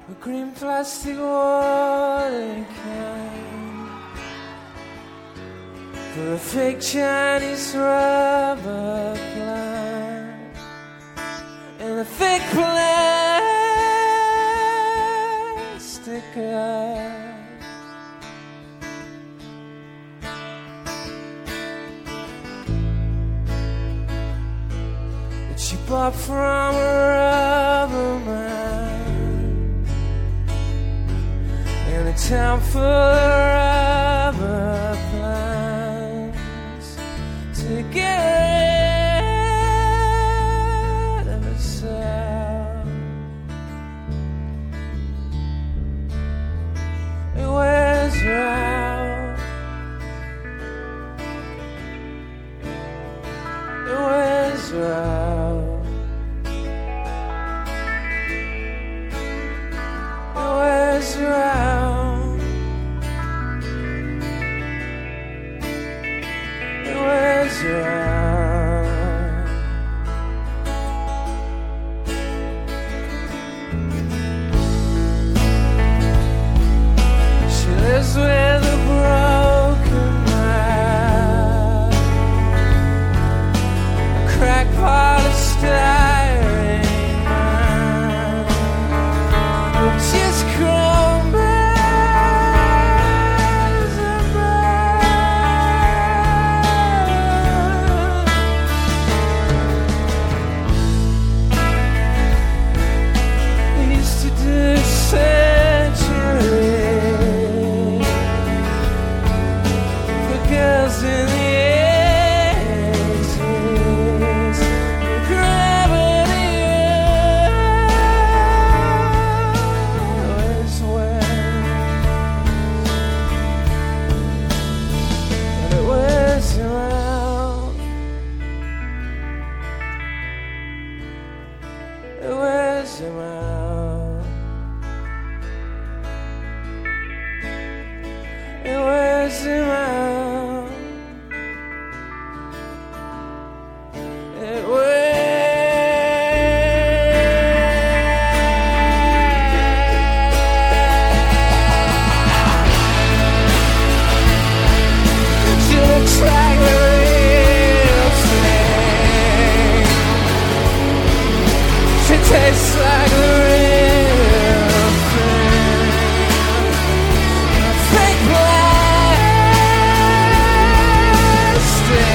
a green plastic watering can for a fake Chinese rubber plant and a thick plastic light. She bought from a rubber man in a town full of rubber plants to get rid of itself. It wears her out. It wears her out. Around. It wears around. She lives with a broken man, a crackpot of styrene man who just it wears him out. It wears him out. It She looks like the real thing. She tastes like the real thing. A fake plastic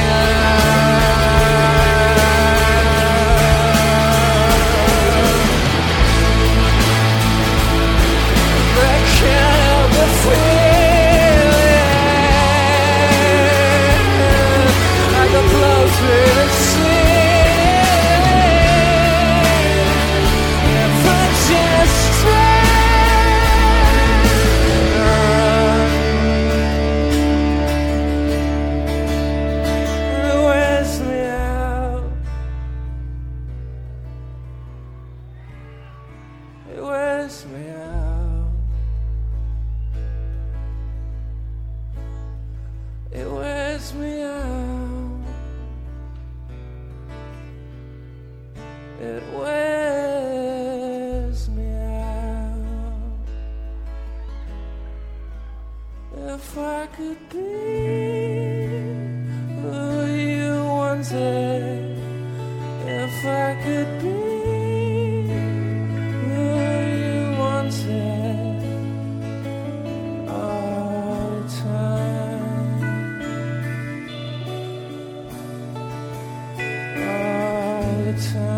that can't help but feeling like the blows through the sea. It wears me out. It wears me out. It wears me out. If I could be who you wanted, if I could be all the time, all the time.